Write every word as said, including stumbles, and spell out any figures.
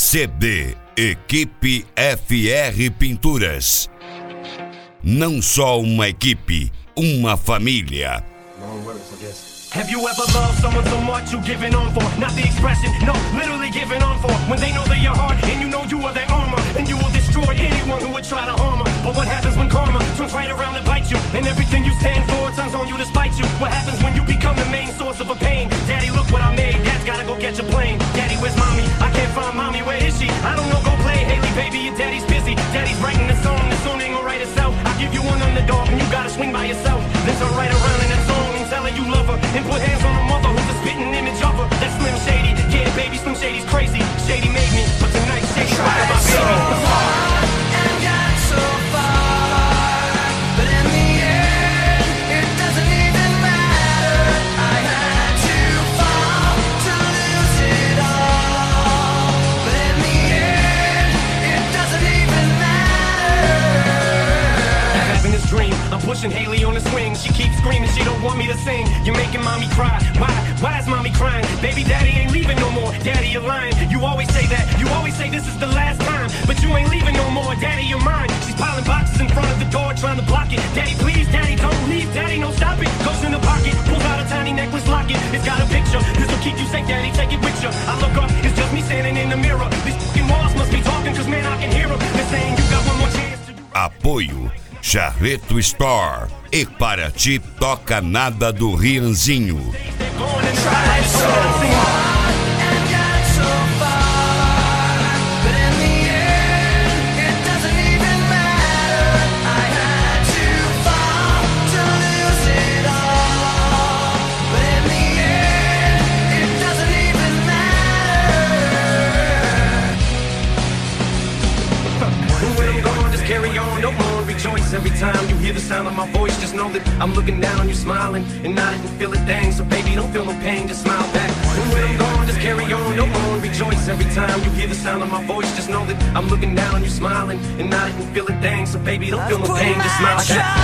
C D Equipe F R Pinturas. Não só uma equipe, uma família. Have you ever loved someone so much you giving on for? Not the expression, no, literally giving on for. When they know they're your heart and you know you are their armor, and you will destroy anyone who would try to harm her. But what happens when karma turns right around and bites you, and everything you stand for turns on you to spite you? What happens when you become the main source of a pain? Daddy, look what I made. Dad's gotta go catch a plane. Daddy, where's mommy? I can't find mommy. Where is she? I don't know. Go play Haley, baby. Your daddy's busy. Daddy's writing the song. The song ain't gonna write itself. I'll give you one underdog, and you gotta swing by yourself. Then turn right around in that song and tell her you love her, and put hands on her mother who's a spitting image of her. That's Slim Shady. Yeah, baby, Slim Shady's crazy. Shady made me, but tonight Shady's right my baby. I'm pushing Haley on the swing. She keeps screaming, she don't want me to sing. You're making mommy cry. Why? Why is mommy crying? Baby daddy ain't leaving no more. Daddy, you're lying. You always say that. You always say this is the last time. But you ain't leaving no more. Daddy, you're mine. She's piling boxes in front of the door trying to block it. Daddy, please, daddy, don't leave. Daddy, no, stop it. Goes in the pocket, pulls out a tiny necklace locket. It's got a picture. This will keep you safe, daddy. Take it with you. I look up, it's just me standing in the mirror. These fucking walls must be talking, cause man, I can hear them. They're saying you got one more chance to do. Apoio Charreto Store. E para ti toca nada do Rianzinho. Carry on, no more rejoice. Every time you hear the sound of my voice, just know that I'm looking down on you, smiling, and I didn't feel a thing. So baby, don't feel no pain, just smile back. And when I'm gone, just carry on, no more rejoice. Every time you hear the sound of my voice, just know that I'm looking down on you, smiling, and I didn't feel a thing. So baby, don't feel no pain, just smile back.